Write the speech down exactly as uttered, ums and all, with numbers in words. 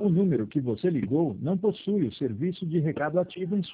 O número que você ligou não possui o serviço de recado ativo em